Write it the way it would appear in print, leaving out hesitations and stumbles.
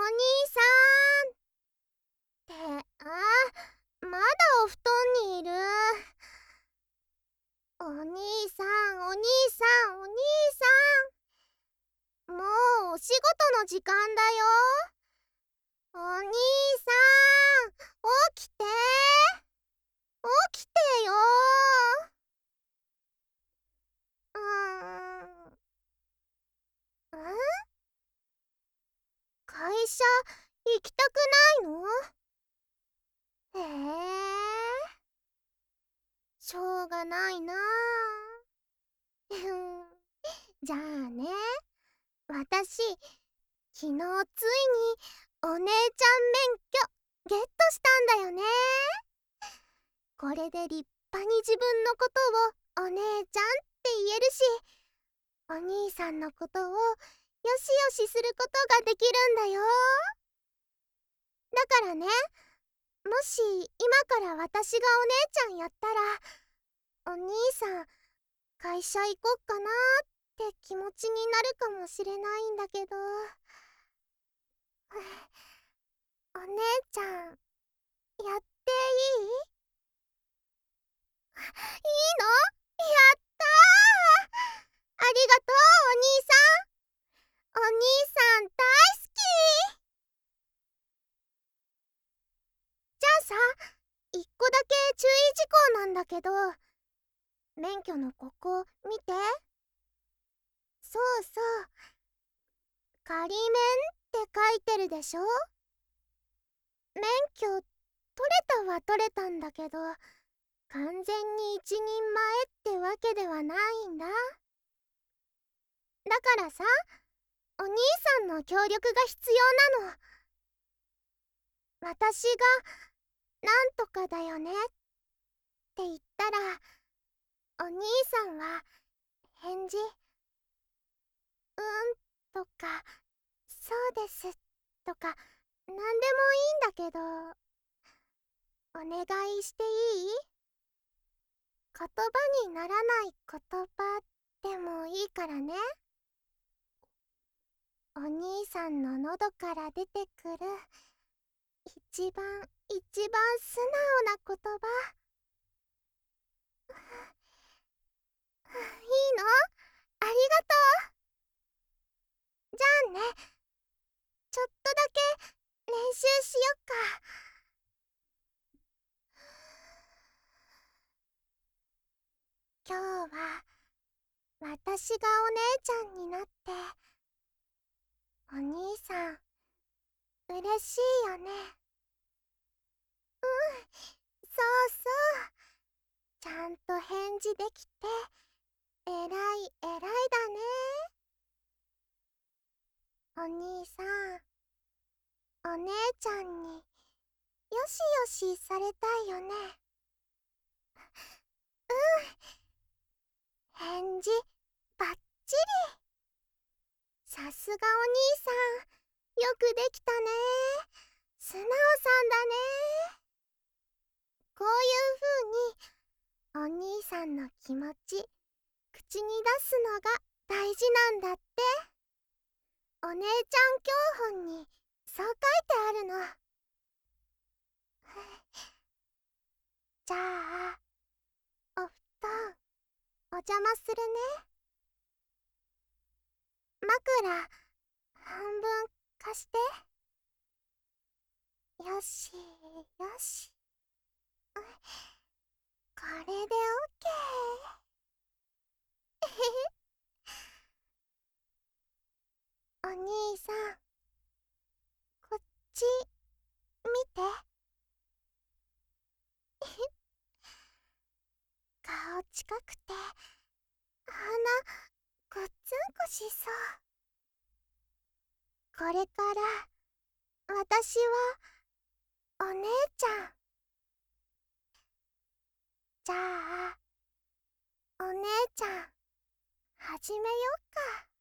兄さんって、まだお布団にいる。お兄さん、お兄さん、お兄さん。もうお仕事の時間だよ。お兄さん、起きて。起きてよ。うーん。会社行きたくないの？へえ、しょうがないなあ。じゃあね、私、昨日ついにお姉ちゃん免許ゲットしたんだよね。これで立派に自分のことをお姉ちゃんって言えるし、お兄さんのことをよしよしすることができるんだよ。だからね、もし今から私がお姉ちゃんやったら、お兄さん会社行こっかなって気持ちになるかもしれないんだけど、お姉ちゃんやっていい？いいの？やったー！ありがとう、お兄さん。お兄さん大好き。じゃあさ、一個だけ注意事項なんだけど、免許のここ見て。そうそう、仮免って書いてるでしょ。免許取れたは取れたんだけど、完全に一人前ってわけではないんだ。だからさ、お兄さんの協力が必要なの。私がなんとかだよねって言ったら、お兄さんは返事、とか、そうですとか、なんでもいいんだけど、お願いしていい？言葉にならない言葉でもいいからね。お兄さんの喉から出てくる一番素直な言葉。いいの？ありがとう。じゃあね、ちょっとだけ練習しよっか。今日は私がお姉ちゃんになって、お兄さん嬉しいよね。そうそう、ちゃんと返事できて偉い偉いだね。お兄さん、お姉ちゃんによしよしされたいよね。返事バッチリ。さすがお兄さん、よくできたね。素直さんだね。こういう風にお兄さんの気持ち口に出すのが大事なんだって。お姉ちゃん教本にそう書いてあるの。じゃあ、お布団お邪魔するね。枕半分貸して。よしよし。これでオッケー。お兄さん、こっち見て。顔近くて鼻ごっつんこしそう。これから私はお姉ちゃん。じゃあお姉ちゃん始めよっか。